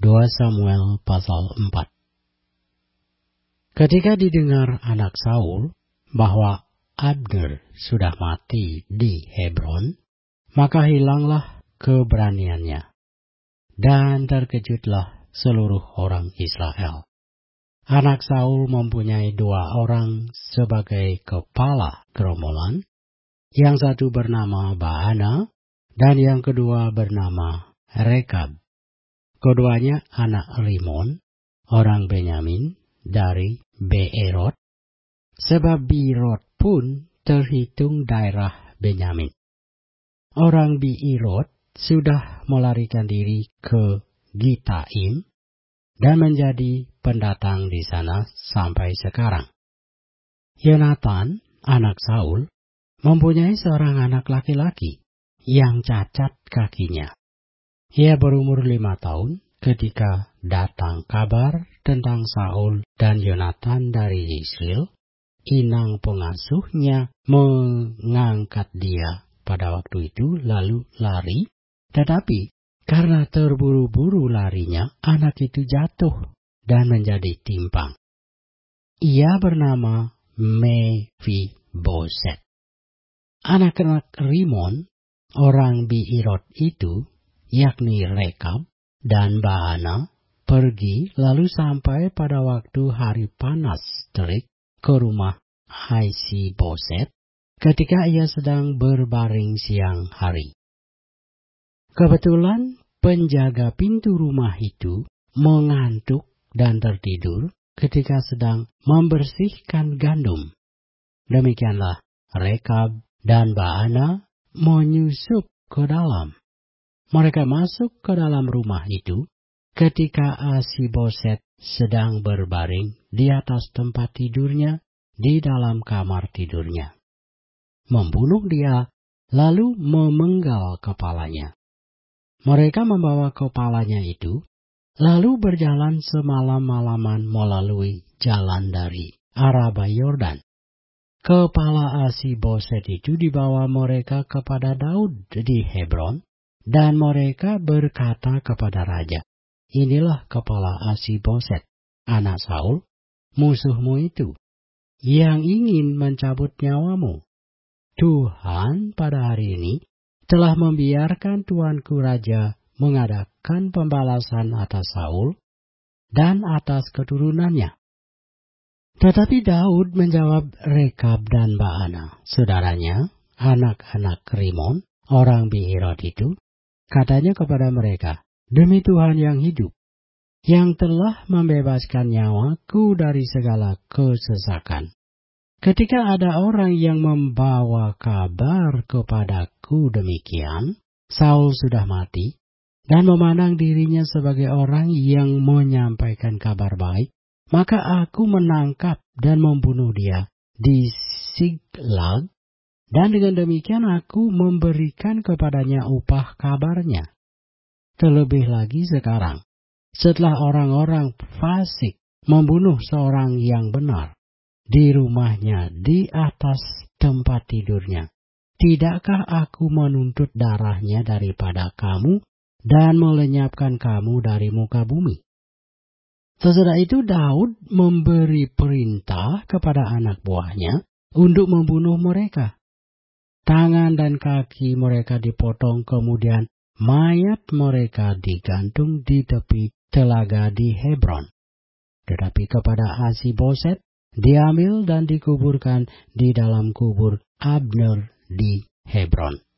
2 Samuel pasal 4. Ketika didengar anak Saul bahwa Abner sudah mati di Hebron, maka hilanglah keberaniannya, dan terkejutlah seluruh orang Israel. Anak Saul mempunyai 2 orang sebagai kepala gerombolan, yang satu bernama Baana, dan yang kedua bernama Rekab. Keduanya anak Rimon, orang Benyamin, dari Beerot, sebab Beerot pun terhitung daerah Benyamin. Orang Beerot sudah melarikan diri ke Gitaim dan menjadi pendatang di sana sampai sekarang. Yonatan, anak Saul, mempunyai seorang anak laki-laki yang cacat kakinya. Ia berumur 5 tahun ketika datang kabar tentang Saul dan Yonatan dari Israel. Inang pengasuhnya mengangkat dia pada waktu itu lalu lari, tetapi karena terburu-buru larinya, anak itu jatuh dan menjadi timpang. Ia bernama Mephiboset. Anak-anak Rimon, orang Beerot itu, yakni Rekab dan Baana, pergi lalu sampai pada waktu hari panas terik ke rumah Mephiboset ketika ia sedang berbaring siang hari. Kebetulan penjaga pintu rumah itu mengantuk dan tertidur ketika sedang membersihkan gandum. Demikianlah Rekab dan Baana menyusup ke dalam. Mereka masuk ke dalam rumah itu ketika Mephiboset sedang berbaring di atas tempat tidurnya di dalam kamar tidurnya. Membunuh dia, lalu memenggal kepalanya. Mereka membawa kepalanya itu, lalu berjalan semalam-malaman melalui jalan dari Araba Yordan. Kepala Mephiboset itu dibawa mereka kepada Daud di Hebron, dan mereka berkata kepada raja, "Inilah kepala Mephiboset, anak Saul, musuhmu itu, yang ingin mencabut nyawamu. Tuhan pada hari ini telah membiarkan tuanku raja mengadakan pembalasan atas Saul dan atas keturunannya." Tetapi Daud menjawab Rekab dan Baana, saudaranya, anak-anak Rimon, orang Beerot itu, katanya kepada mereka, "Demi Tuhan yang hidup, yang telah membebaskan nyawaku dari segala kesesakan, ketika ada orang yang membawa kabar kepadaku demikian, Saul sudah mati, dan memandang dirinya sebagai orang yang menyampaikan kabar baik, maka aku menangkap dan membunuh dia di Siklag, dan dengan demikian aku memberikan kepadanya upah kabarnya. Terlebih lagi sekarang, setelah orang-orang fasik membunuh seorang yang benar di rumahnya di atas tempat tidurnya, tidakkah aku menuntut darahnya daripada kamu dan melenyapkan kamu dari muka bumi?" Sesudah itu Daud memberi perintah kepada anak buahnya untuk membunuh mereka. Tangan dan kaki mereka dipotong, kemudian mayat mereka digantung di tepi telaga di Hebron. Tetapi kepada Mephiboset diambil dan dikuburkan di dalam kubur Abner di Hebron.